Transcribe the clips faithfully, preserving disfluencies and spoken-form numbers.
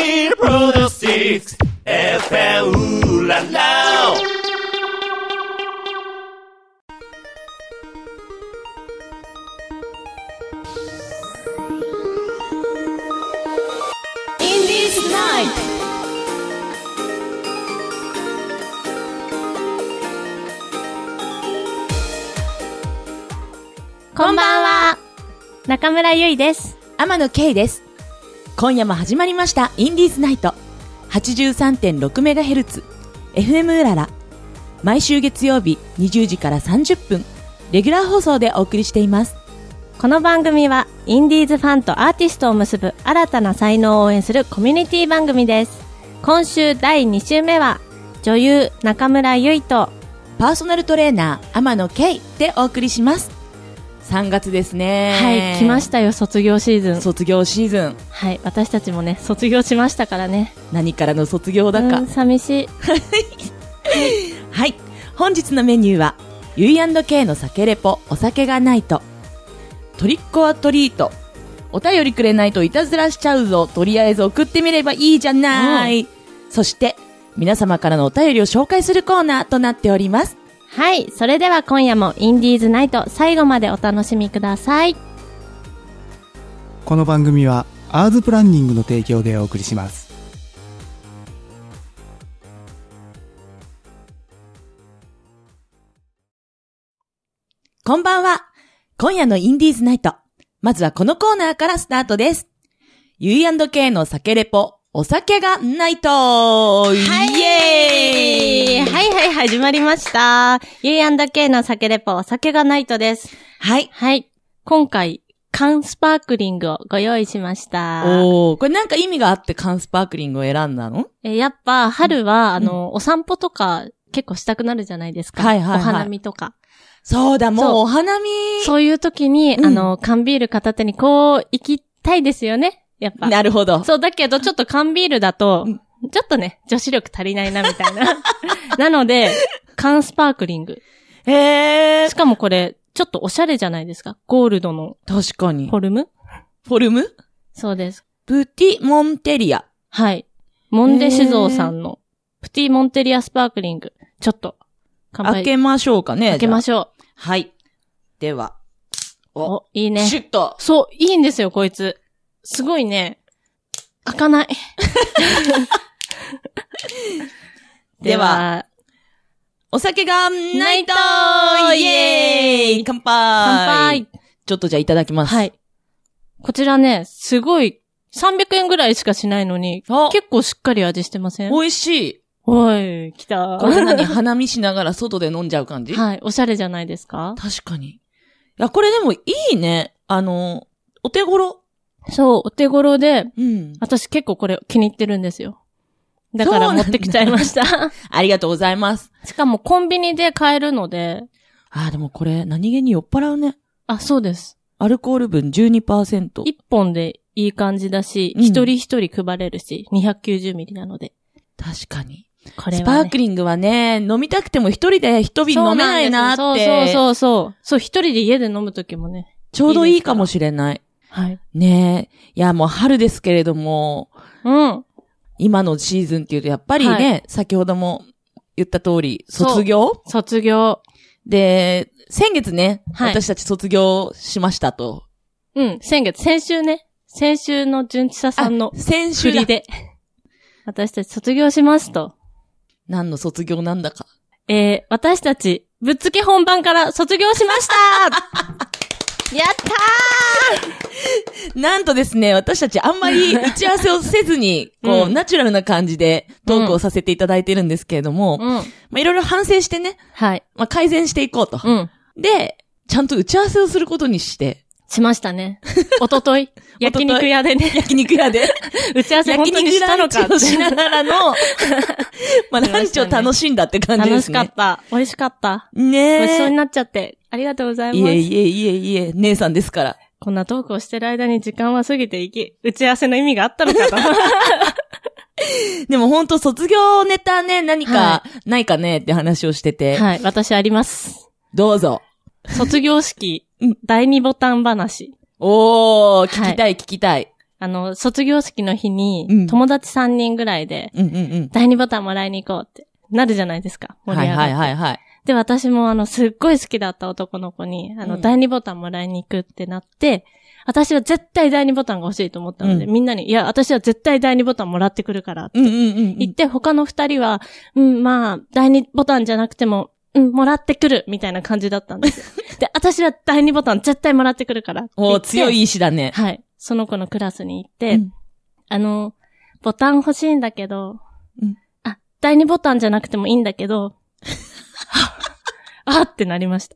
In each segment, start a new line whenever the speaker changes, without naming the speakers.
Feel Productics エフエム ララ
インディーズナイト。こんばんは。中村ゆいです。
天野圭です。今夜も始まりましたインディーズナイト はちじゅうさんてんろくメガヘルツ エフエム うらら。毎週月曜日にじゅうじからさんじゅっぷんレギュラー放送でお送りしています。
この番組はインディーズファンとアーティストを結ぶ新たな才能を応援するコミュニティ番組です。今週だいに週目は女優中村ゆいと
パーソナルトレーナー天野圭でお送りします。さんがつですね。
はい、来ましたよ、卒業シーズン。
卒業シーズン。
はい、私たちもね卒業しましたからね。
何からの卒業だか、
うん、寂しい
はい、本日のメニューはゆい&ケーの酒レポお酒がないと、トリックオアトリート、お便りくれないといたずらしちゃうぞ、とりあえず送ってみればいいじゃない、うん、そして皆様からのお便りを紹介するコーナーとなっております。
はい、それでは今夜もインディーズナイト最後までお楽しみください。
この番組はアーズプランニングの提供でお送りします。
こんばんは。今夜のインディーズナイト、まずはこのコーナーからスタートです。ゆい&ケーの酒レポお酒がないと、はい、イエーイ。
はいはい、始まりました。ゆい&ケーの酒レポお酒がないとです。
はい
はい。今回缶スパークリングをご用意しました。
おー、これなんか意味があって缶スパークリングを選んだの？
えやっぱ春は、うん、あのお散歩とか結構したくなるじゃないですか。はいはいはい。お花見とか。
そうだ、もうお花見。
そういう時に、うん、あの缶ビール片手にこう行きたいですよね。やっぱ。な
るほど。
そう、だけどちょっと缶ビールだと、うん、ちょっとね、女子力足りないなみたいな。なので、缶スパークリング。
へー。
しかもこれ、ちょっとおしゃれじゃないですか。ゴールドの。
確かに。
フォルム？
フォルム？
そうです。
プティモンテリア。
はい。モンデ酒造さんのプティモンテリアスパークリング。ちょっと、
乾杯。開けましょうかね。
開けましょう。
はい。では。
お、おいいね。
シュッと。
そう、いいんですよ、こいつ。すごいね。開かない。
では、お酒がないとイエーイ、乾杯
乾杯
ちょっとじゃあいただきます。
はい。こちらね、すごい、さんびゃくえんぐらいしかしないのに、結構しっかり味してません？
美味しい。
おい、来た。
これ何花見しながら外で飲んじゃう感じ？
はい、おしゃれじゃないですか？
確かに。いや、これでもいいね。あの、お手頃。
そう、お手頃で、
うん、
私結構これ気に入ってるんですよ。だから持ってきちゃいました。
ありがとうございます。
しかもコンビニで買えるので。
ああ、でもこれ何気に酔っ払うね。
あ、そうです。
アルコール分 じゅうにパーセント。
いっぽんでいい感じだし、一、うん、人一人配れるし、にひゃくきゅうじゅうミリなので。
確かに。
これはね、
スパークリングはね、飲みたくても一人で一瓶飲めないなって。
そうそうそうそう。そう、一人で家で飲むときもね。
ちょうどいいかもしれない。
はい。
ねえ。いや、もう春ですけれども。
うん。
今のシーズンっていうとやっぱりね、はい、先ほども言った通り、卒業
卒業。
で、先月ね、はい、私たち卒業しましたと。
うん、先月、先週ね。先週の純ちささんの
先週
振りで。私たち卒業しますと。
何の卒業なんだか。
えー、私たち、ぶっつけ本番から卒業しましたやったー
なんとですね、私たちあんまり打ち合わせをせずに、こう、うん、ナチュラルな感じでトークをさせていただいてるんですけれども、うん、まあいろいろ反省してね、
はい。
まあ改善していこうと。うん、で、ちゃんと打ち合わせをすることにして、
しましたね。おととい、焼肉屋でね。
焼肉屋で。
打ち合わせ本当にしたのかって。
焼肉ランチをしながらの、まあランチを楽しんだって感じですね。
楽しかった。美味しかった。
ねえ。
ごちそうになっちゃって。ありがとうございます。
いえいえいえいえ、姉さんですから。
こんなトークをしてる間に時間は過ぎていき、打ち合わせの意味があったのかと。
でも本当卒業ネタね、何かないかねって話をしてて。
はい、私あります。
どうぞ。
卒業式、だいにボタン話。
おー、聞きたい、はい、聞きたい。
あの、卒業式の日に、
うん
友達さんにんぐらいで、
うんうんうん。
だいにボタンもらいに行こうってなるじゃないですか。盛り
はい
上がって。
はいはいはい。
で、私もあの、すっごい好きだった男の子に、あの、
うん
だいにボタンもらいに行くってなって、私は絶対だいにボタンが欲しいと思ったので、
うん
みんなに、いや、私は絶対だいにボタンもらってくるからって
うんうんうんうん。
言って、他の二人は、うん、まあ、だいにボタンじゃなくても、うん、もらってくる、みたいな感じだったんですよ。で、私はだいにボタン絶対もらってくるからって言って。
おー、強い意志だね。
はい。その子のクラスに行って、
うん
あの、ボタン欲しいんだけど、
うん
あ、だいにボタンじゃなくてもいいんだけど、あってなりました。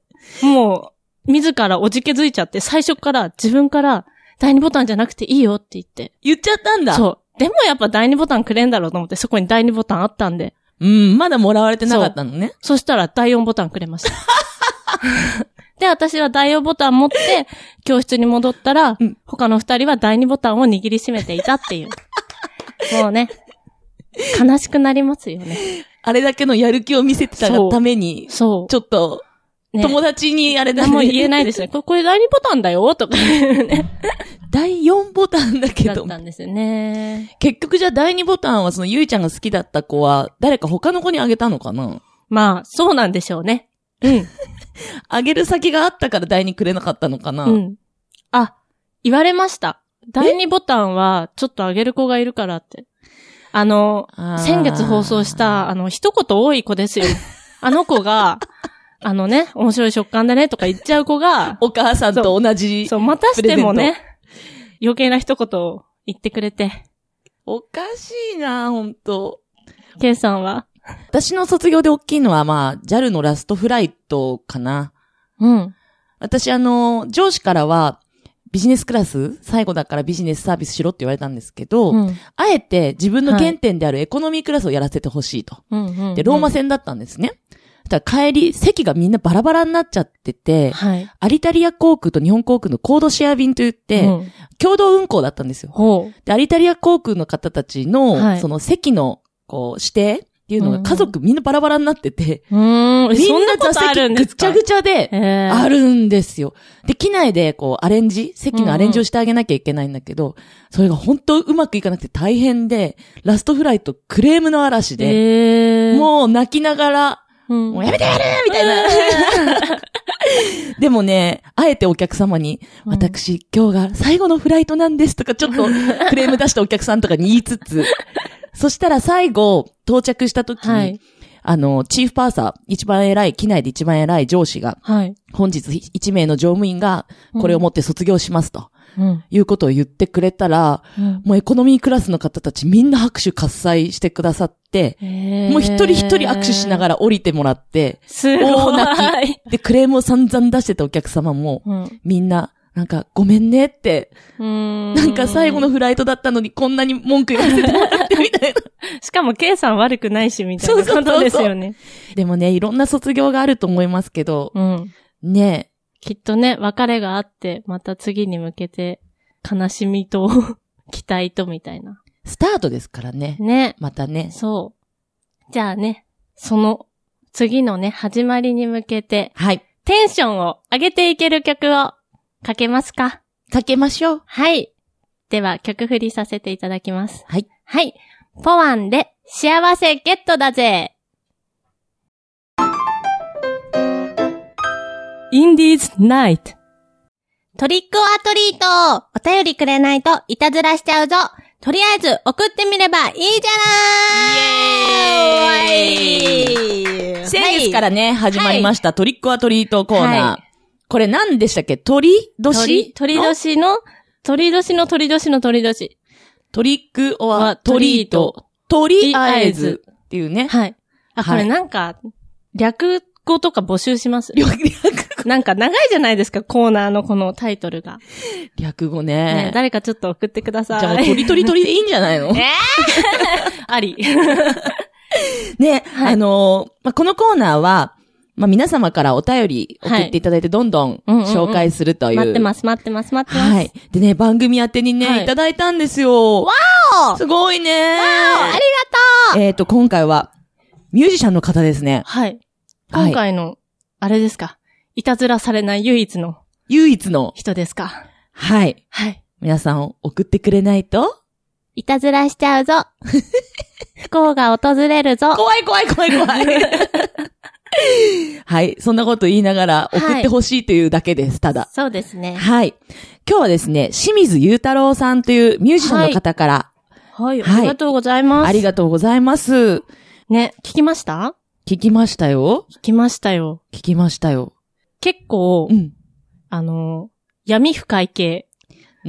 もう、自らおじけづいちゃって、最初から自分からだいにボタンじゃなくていいよって言って。
言っちゃったんだ。
そう。でもやっぱだいにボタンくれんだろうと思って、そこにだいにボタンあったんで。
う。うん、まだもらわれてなかったのね。
そしたらだいよんボタンくれました。で、私はだいよんボタン持って、教室に戻ったら、
うん
他の二人はだいにボタンを握りしめていたっていう。もうね、悲しくなりますよね。
あれだけのやる気を見せてたがために、
そう。
ちょっと、
ね、
友達にあれだね。
何も言えないですね。これ、これだいにボタンだよとかね。
だいよんボタンだけ
だっ
ど。
たんですよね。
結局じゃあだいにボタンはそのゆいちゃんが好きだった子は誰か他の子にあげたのかな？
まあ、そうなんでしょうね。うん。
あげる先があったからだいにくれなかったのかな？
うん。あ、言われました。だいにボタンはちょっとあげる子がいるからって。あの、
あー
先月放送した、あの、一言多い子ですよ。あの子が、あのね、面白い食感だねとか言っちゃう子が、
お母さんと同じ。
そう、またしてもね、余計な一言を言ってくれて。
おかしいな、ほんと。
ケイさんは
私の卒業で大きいのはまあ、ジャル のラストフライトかな。
うん。
私あの、上司からは、ビジネスクラス最後だからビジネスサービスしろって言われたんですけど、
うん。
あえて自分の原点であるエコノミークラスをやらせてほしいと。
うんうんうん。
で、ローマ線だったんですね。だから帰り、席がみんなバラバラになっちゃってて、
はい。
アリタリア航空と日本航空のコードシェア便といって、
うん、
共同運航だったんですよ。
ほう。
で、アリタリア航空の方たちの、
はい
その席の、こう、指定っていうのが家族みんなバラバラになってて、
うーん。
みん
そんなことあ
な座席
るんですか？
ぐちゃぐちゃで、
えー、
あるんですよ。で、機内で、こう、アレンジ、席のアレンジをしてあげなきゃいけないんだけど、それが本当うまくいかなくて大変で、ラストフライトクレームの嵐で、
えー、
もう泣きながら、
うん、
もうやめてやるみたいな。でもね、あえてお客様に、
うん
私、今日が最後のフライトなんですとか、ちょっとクレーム出したお客さんとかに言いつつ、そしたら最後、到着した時に、
はい、
あの、チーフパーサー、一番偉い、機内で一番偉い上司が、
はい。
本日一名の乗務員が、これをもって卒業しますと、
うん、
いうことを言ってくれたら、
うん、
もうエコノミークラスの方たちみんな拍手喝采してくださって、
えー、
もう一人一人握手しながら降りてもらって、
すごい。
大泣き。で、クレームを散々出してたお客様も、
うん、
みんな、なんか、ごめんねって、
うーん
なんか最後のフライトだったのにこんなに文句言わせてもらってみたいな。
しかも、ケイさん悪くないし、みたいなことですよね。
でもね、いろんな卒業があると思いますけど、
うん。
ね
きっとね、別れがあって、また次に向けて、悲しみと、期待とみたいな。
スタートですからね。
ね。
またね。
そう。じゃあね、その、次のね、始まりに向けて、
はい。
テンションを上げていける曲を、かけますか？
かけましょう。
はい。では、曲振りさせていただきます。
はい。
はい。ポワンで、幸せゲットだぜ。インディーズナイト。トリックオアトリート。お便りくれないといたずらしちゃうぞ。とりあえず送ってみればいいじゃない。イエーイ。
先月からね、始まりました、トリックオアトリートコーナー。
はい、
これ何でしたっけ？鳥年？
鳥年の鳥年の鳥年の鳥年。
トリックオアトリート。とりあえずっていうね。
はい。あ、これなんか、略語とか募集します。
略、略
なんか長いじゃないですか、コーナーのこのタイトルが。
略語ね。
ね、誰かちょっと送ってください。
じゃあもう鳥鳥鳥でいいんじゃないの？
えー、あり。
ね、
はい、
あのー、まあ、このコーナーは、まあ、皆様からお便り送っていただいてどんどん紹介するという。
待ってます、待ってます、待ってます。
はい。でね、番組宛てにね、はい、いただいたんですよ。
わーお
すごいねー。
わーおありがとう
えっと、今回は、ミュージシャンの方ですね。
はい。今回の、あれですか。いたずらされない唯一の。
唯一の。
人ですか。
はい。
はい。
皆さん送ってくれないと
いたずらしちゃうぞ。不幸が訪れるぞ。
怖い怖い怖い怖い。はい。そんなこと言いながら送ってほしいというだけです、ただ。
そうですね。
はい。今日はですね、清水裕太郎さんというミュージシャンの方から、
はい。はい、ありがとうございます。
ありがとうございます。
ね、聞きました？
聞きましたよ。
聞きましたよ。
聞きましたよ。
結構、
うん、
あの、闇深い系。
うん。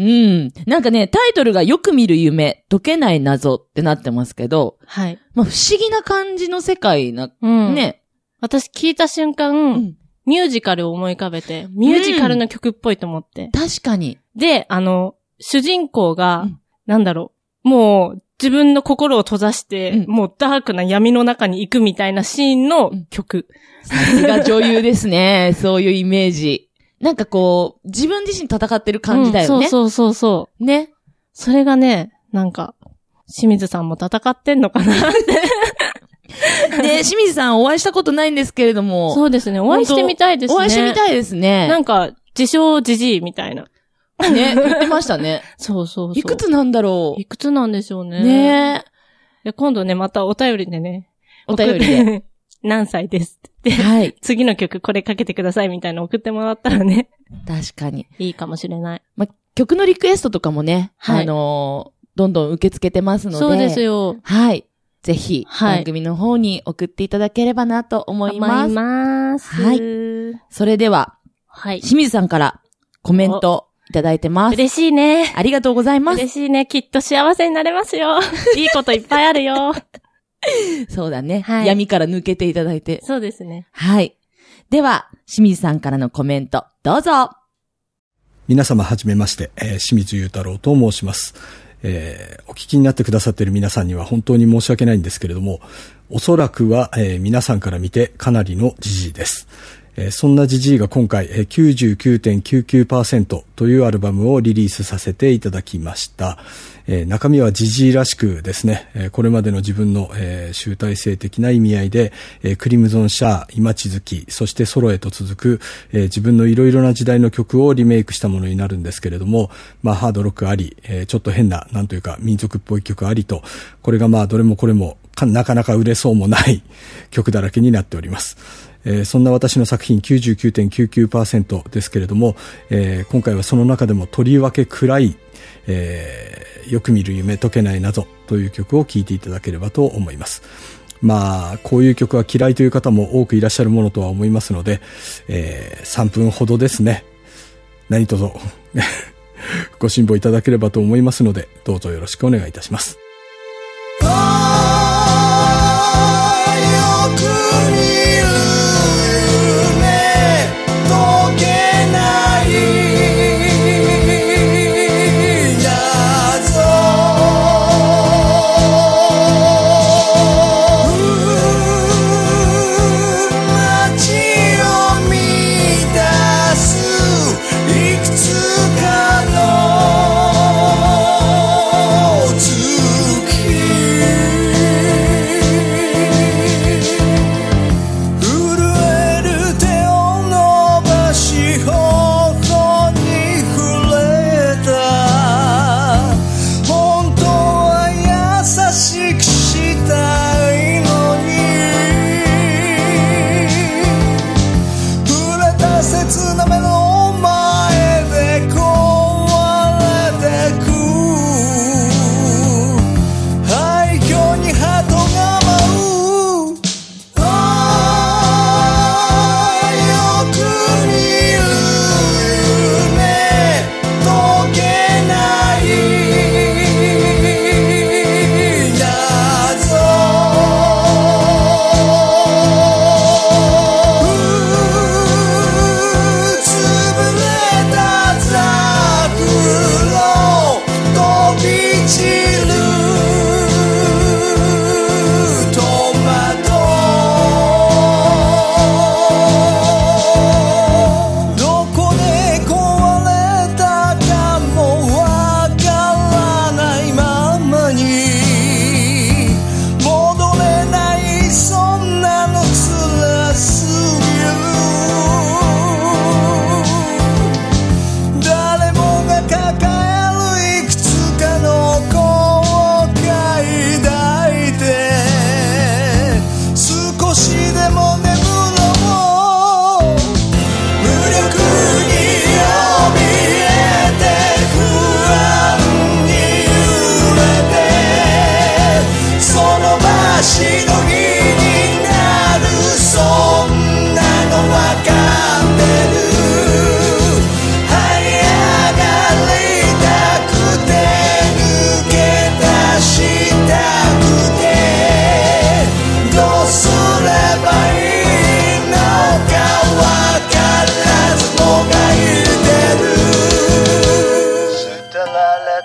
なんかね、タイトルがよく見る夢、解けない謎ってなってますけど、
はい。
まあ、不思議な感じの世界な、
うん、
ね。
私聞いた瞬間、うん、ミュージカルを思い浮かべて、ミュージカルの曲っぽいと思って。
うん、確かに。
で、あの、主人公が、うん、なんだろう、もう自分の心を閉ざして、うん、もうダークな闇の中に行くみたいなシーンの曲。
さすが女優ですね。そういうイメージ。なんかこう、自分自身戦ってる感じだよね。
うん、そうそうそうそう。
ね。
それがね、なんか、清水さんも戦ってんのかなって。
で、清水さんお会いしたことないんですけれども。
そうですね。お会いしてみたいですね。
お会いしてみたいですね。
なんか、自称ジジイみたいな。
ね、言ってましたね。
そうそうそう。
いくつなんだろう。
いくつなんでしょうね。
ね
え。今度ね、またお便りでね。
お便りで。
何歳ですって言って。はい。次の曲これかけてくださいみたいなの送ってもらったらね。
確かに。
いいかもしれない。
ま、曲のリクエストとかもね、はい、あのー、どんどん受け付けてますので。
そうですよ。
はい。ぜひ、はい、番組の方に送っていただければなと思います。
思います。
はい。それでは、はい。清水さんからコメントいただいてます。
嬉しいね。
ありがとうございます。
嬉しいね。きっと幸せになれますよ。いいこといっぱいあるよ。
そうだね、はい。闇から抜けていただいて。
そうですね。
はい。では、清水さんからのコメント、どうぞ。
皆様はじめまして、えー、清水裕太郎と申します。えー、お聞きになってくださっている皆さんには本当に申し訳ないんですけれども、おそらくは、えー、皆さんから見てかなりのジジイです。えー、そんなジジイが今回、えー、きゅうじゅうきゅうてんきゅうきゅうパーセント というアルバムをリリースさせていただきました。えー、中身はジジイらしくですね、えー、これまでの自分の、えー、集大成的な意味合いで、えー、クリムゾンシャー、今地月、そしてソロへと続く、えー、自分のいろいろな時代の曲をリメイクしたものになるんですけれども、まあハードロックあり、えー、ちょっと変な、なんというか民族っぽい曲ありと、これがまあどれもこれもかなかなか売れそうもない曲だらけになっております。えー、そんな私の作品 きゅうじゅうきゅうてんきゅうきゅうパーセント ですけれども、えー、今回はその中でもとりわけ暗い、えー、よく見る夢解けない謎という曲を聴いていただければと思います。まあこういう曲は嫌いという方も多くいらっしゃるものとは思いますので、えー、さんぷんほどですね、何卒ご辛抱いただければと思いますので、どうぞよろしくお願いいたします。
いくつかの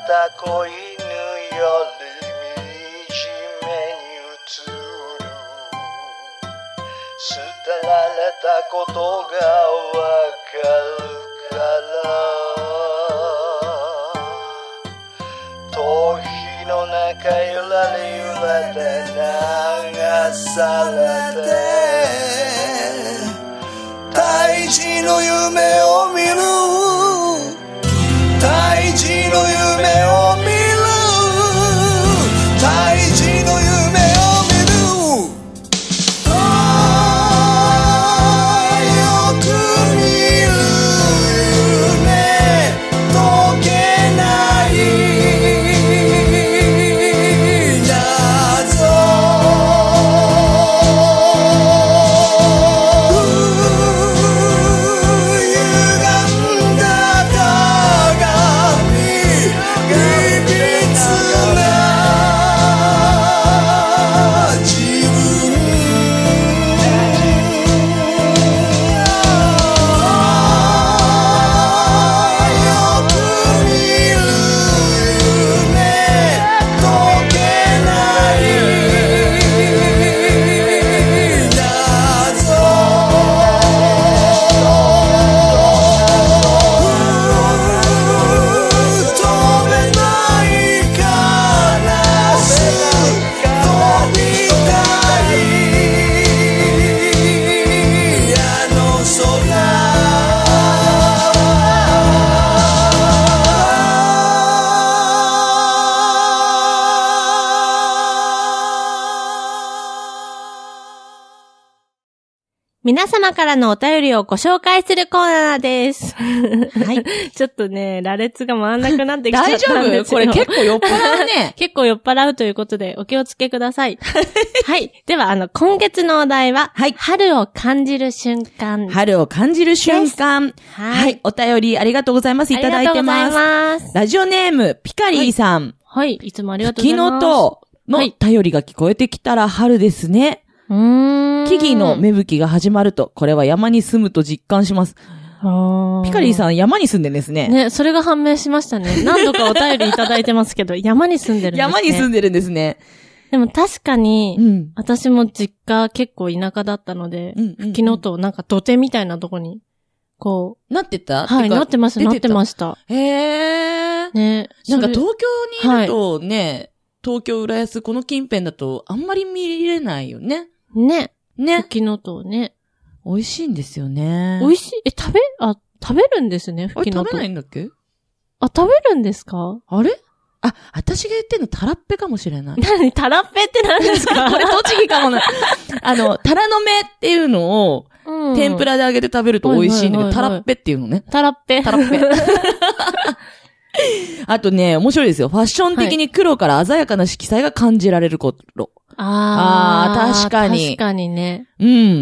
た子犬より惨めに映る捨てられたことがわかるから逃避の中揺られ揺られ流されて大事の夢を見る大事の夢を見る大事の夢を見るああよく見る夢解けない
皆様からのお便りをご紹介するコーナーです。はい。ちょっとね、羅列が回んなくなってきちゃったんですよ。
大丈夫？これ結構酔っ払うね。
結構酔っ払うということでお気をつけください。はい。では、あの、今月のお題は、はい、春を感じる瞬間。
春を感じる瞬間。はい、はい。お便りありがとうございます。いただいてます。ありがとうございます。ラジオネーム、ピカリーさん。
はい。はい、いつもありがとうございます。
吹きの音の便りが聞こえてきたら春ですね。
うーん。
木々の芽吹きが始まると、これは山に住むと実感します。ピカリーさん、山に住んでんですね。
ね、それが判明しましたね。何度かお便りいただいてますけど、山に住んでるんですね。
山に住んでるんですね。
でも確かに、
うん、
私も実家結構田舎だったので、うんうんうん、吹きの音なんか土手みたいなとこに、こ
う。なってた？
はい、なってました、なってました。
へー。
ね。
なんか東京にいるとね、はい、東京浦安この近辺だとあんまり見れないよね。
ね。
ね。
吹きの音ね。
美味しいんですよね。
美味しい？え、食べ、あ、食べるんですね、吹きの音。
食べないんだっけ？
あ、食べるんですか？
あれ？あ、私が言ってんのタラッペかもしれない。
何？タラッペって何ですか？
これ栃木かもな。あの、タラの芽っていうのを、うん、天ぷらで揚げて食べると美味しいんだけど、タラッペっていうのね。
タラッペ。
タラッペ。あとね、面白いですよ。ファッション的に黒から鮮やかな色彩が感じられること。
あ
ああ、確かに。
確かにね。
うん。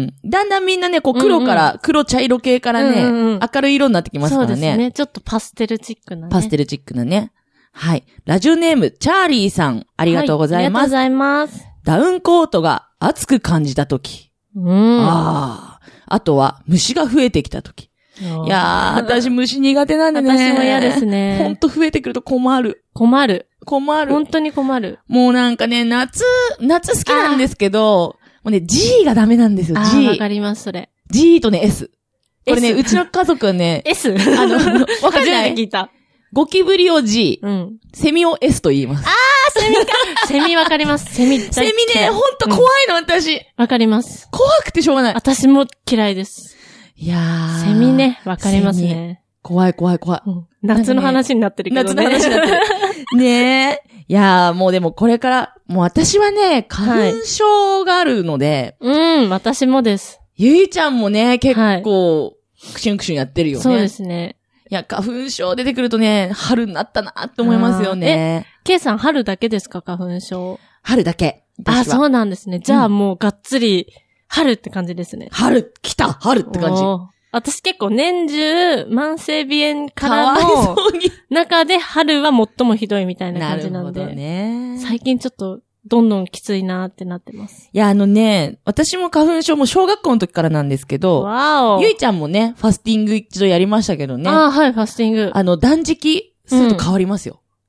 だんだんみんなね、こう黒から、うんうん、黒茶色系からね、うんうん、明るい色になってきますからね。そうですね。
ちょっとパステルチックなね。
パステルチックなね。はい。ラジオネーム、チャーリーさん、ありがとうございます。はい、ありがとうご
ざいます。
ダウンコートが暑く感じたとき。
うん。
ああ。あとは、虫が増えてきたとき。いやー、私虫苦手なんでね。
私も嫌ですね。
ほんと増えてくると困る。
困る。
困る。
本当に困る。
もうなんかね、夏、夏好きなんですけど、もうね、G がダメなんですよ、G。
わかります、それ。
G とね、S。これね、うちの家族はね、
S?
あの、わかんない。
初めて聞いた。
ゴキブリを G、
うん。
セミを S と言います。
あー、セミか。セミわかります。セミ
セミね、ほんと怖いの、うん、私。
わかります。
怖くてしょうがない。
私も嫌いです。
いやー。
セミね、わかりますね。
怖い怖い怖い。
うん、夏の話になってるけどね。
夏の話になってる。ねえ。いやー、もうでもこれから、もう私はね、花粉症があるので。
はい、うん、私もです。
ゆいちゃんもね、結構、はい、クシュンクシュンやってるよね。
そうですね。
いや、花粉症出てくるとね、春になったなって思いますよね。
え、ケイさん春だけですか、花粉症。
春だけ。
あ、そうなんですね。じゃあもうがっつり、春って感じですね。
春、来た春って感じ。
私結構年中、慢性鼻炎からの中で春は最もひどいみたいな感じなんで。
なるほどね。
最近ちょっとどんどんきついなってなってます。
いや、あのね、私も花粉症も小学校の時からなんですけど、
わお。
ゆいちゃんもね、ファスティング一度やりましたけどね。
ああ、はい、ファスティング。
あの、断食すると変わりますよ。
うん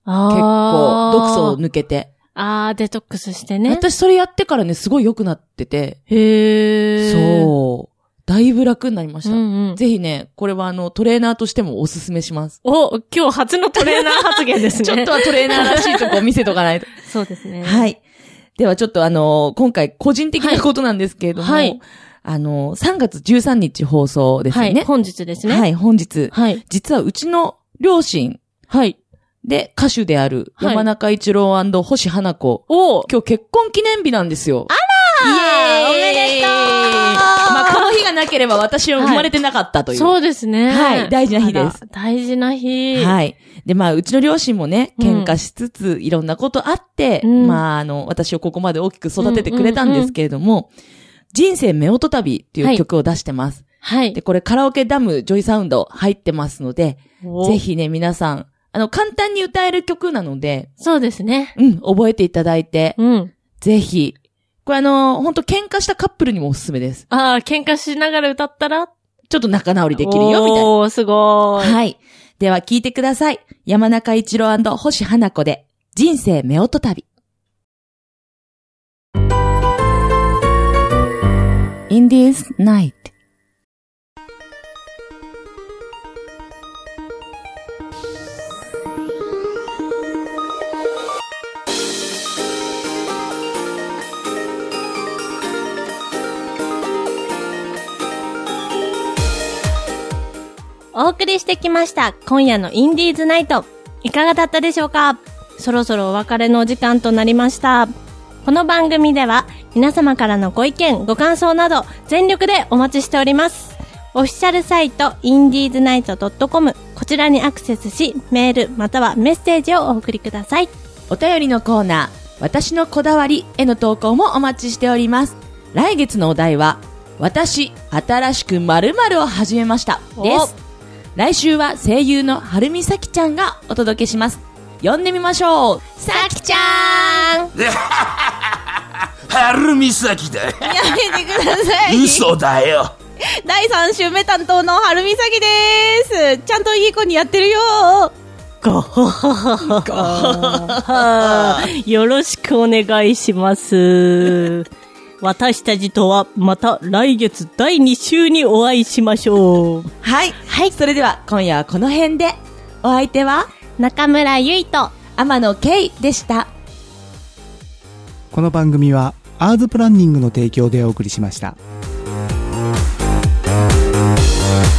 構、毒素を抜けて。
あー、デトックスしてね。
私それやってからね、すごい良くなってて。
へー。
そう。だいぶ楽になりました。
うんうん、
ぜひね、これはあの、トレーナーとしてもおすすめします。
お、今日初のトレーナー発言ですね。
ちょっとはトレーナーらしいとこを見せとかないと。
そうですね。
はい。ではちょっとあの、今回個人的なことなんですけれども、
はい。
あの、さんがつじゅうさんにち放送ですね。
はい。本日ですね。
はい、本日。
はい。
実はうちの両親。
はい。
で、歌手である山中一郎&星花子。
お
今日結婚記念日なんですよ。
あらーイエーイおめでとう
まあ、この日がなければ私は生まれてなかったという。
はい、そうですね。
はい、大事な日です。
大事な日。
はい。で、まあ、うちの両親もね、喧嘩しつつ、うん、いろんなことあって、うん、まあ、あの、私をここまで大きく育ててくれたんですけれども、うんうんうん、人生目音旅っていう曲を出してます。はい。で、これカラオケダムジョイサウンド入ってますので、ぜひね、皆さん、あの、簡単に歌える曲なので、
そうですね。
うん、覚えていただいて、
うん。
ぜひ、これあの、ほんと喧嘩したカップルにもおすすめです。
ああ、喧嘩しながら歌ったら、
ちょっと仲直りできるよ、みたいな。
おー、すごーい。
はい。では、聞いてください。山中一郎&星花子で、人生目音旅。In this night。
お送りしてきました今夜のインディーズナイト、いかがだったでしょうか。そろそろお別れのお時間となりました。この番組では皆様からのご意見ご感想など全力でお待ちしております。オフィシャルサイトインディーズナイトドットコム、 こちらにアクセスし、メールまたはメッセージをお送りください。
お便りのコーナー、私のこだわりへの投稿もお待ちしております。来月のお題は、私新しく〇〇を始めましたです。来週は声優のはるみさきちゃんがお届けします。呼んでみましょう。
さきちゃん
はるみさきだ。
やめてください。
嘘だよ。
だいさん週目担当のはるみさきです。ちゃんといい子にやってるよ。ごほほほほほ。よろしくお願いします。私たちとはまた来月だいに週にお会いしましょう。
はい。はい。それでは今夜はこの辺で、お相手は
中村ゆいと
天野圭でした。
この番組はアーズプランニングの提供でお送りしました。